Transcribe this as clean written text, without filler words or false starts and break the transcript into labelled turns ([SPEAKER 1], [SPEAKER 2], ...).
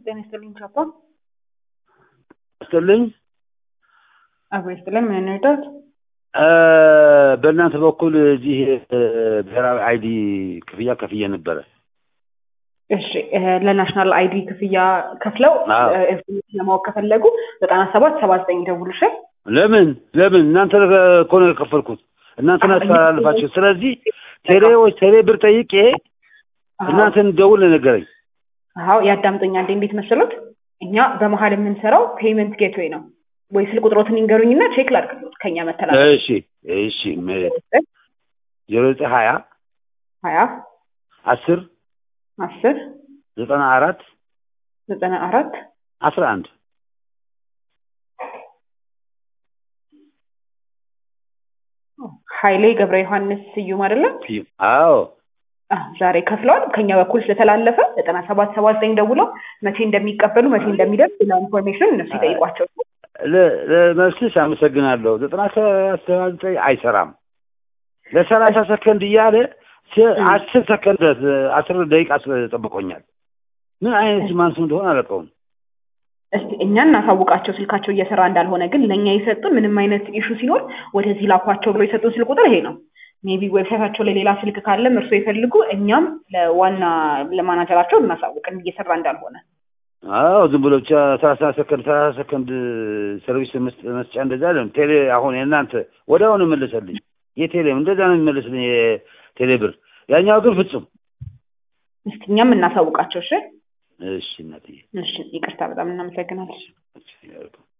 [SPEAKER 1] ጤና ይስጥልኝ ቻፓ
[SPEAKER 2] ይስጥልኝ
[SPEAKER 1] አብሬስትልን ምን ነውት
[SPEAKER 2] በእናንተ በኩል እዚህ ብሔራዊ አይዲ ክፍያ ከፍዬ ነበረ።
[SPEAKER 1] እሺ ለናሽናል አይዲ ክፍያ ከፍለው ለማወቅ ከፈለጉ 9779 ደውሉሽ።
[SPEAKER 2] ለምን እናንተ እኮ ነው የከፈልኩት እናንተ ናችሁ አላልፋችሁ። ስለዚህ ቴሌ ብር ጠይቄ እናንተን ደውል ነገረኝ።
[SPEAKER 1] አዎ ያዳምጡኛ እንዴት መሰሉት? እኛ በመሃል የምንሰራው ፔመንት ጌትዌይ ነው። ወይ ስልክ ቁጥሮትን ይንገሩኝና ቼክ ላድርግልዎት ከኛ መተላለፍ።
[SPEAKER 2] እሺ 0920 10 94 11
[SPEAKER 1] ኃይሌ ገብረ ዮሐንስ ስዩም አይደለም?
[SPEAKER 2] አዎ
[SPEAKER 1] ዛሬ ከፍለዋል። ከኛ በኩል ስለተላለፈ 9779 ደውለው መቼ እንደሚቀበሉ መቼ እንደሚደርስ ለኢንፎርሜሽን እነሱ ይጠይቋቸው።
[SPEAKER 2] ለመስልሽ አመሰግናለሁ። 9779 አይሰራም። ለ30 ሰከንድ እያለ 10 ሰከንድ 10 ደቂቃ ጠብቆኛል። ምን አይነት ማንሱ እንደሆነ አላውቀውም።
[SPEAKER 1] እስቲ እኛ እናሳውቃቸው ስልካቸው እየሰራ እንዳልሆነ፣ ግን ለኛ የሰጡን ምንም አይነት ኢሹ ሲኖር ወደዚህ ላኳቸው ብሎ የሰጡን ስልክ ቁጥር ይሄ ነው። ሜቢ ዌብሳይታቸው ላይ ሌላ ስልክ ካለም እርሶ ይፈልጉ፣ እኛም ለዋና ለማናጀራቸው እናሳውቅን እየሰራ እንዳልሆነ።
[SPEAKER 2] አዎ ዝም ብሎ ብቻ 30 ሰከንድ ሰርቪስ መስጫ እንደዛ አይደለም። ቴሌ አሁን የእናንተ ወዲያውኑ መለሰልኝ። የቴሌም እንደዛ ነው የሚመልስልኝ የቴሌ ብር። ያኛው ግን ፍጹም።
[SPEAKER 1] እስቲ እኛም እናሳውቃቸው። እሺ
[SPEAKER 2] እናትዬ።
[SPEAKER 1] እሺ ይቅርታ፣ በጣም እናመሰግናለን።